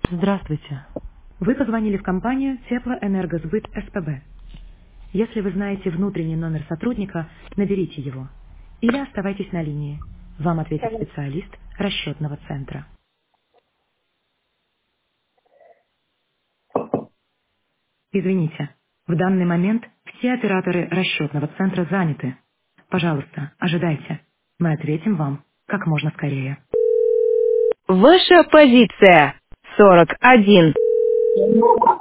Здравствуйте. Вы позвонили в компанию Теплоэнергосбыт СПБ. Если вы знаете внутренний номер сотрудника, наберите его. Или оставайтесь на линии. Вам ответит специалист расчетного центра. Извините, в данный момент все операторы расчетного центра заняты. Пожалуйста, ожидайте. Мы ответим вам как можно скорее. Ваша позиция 41.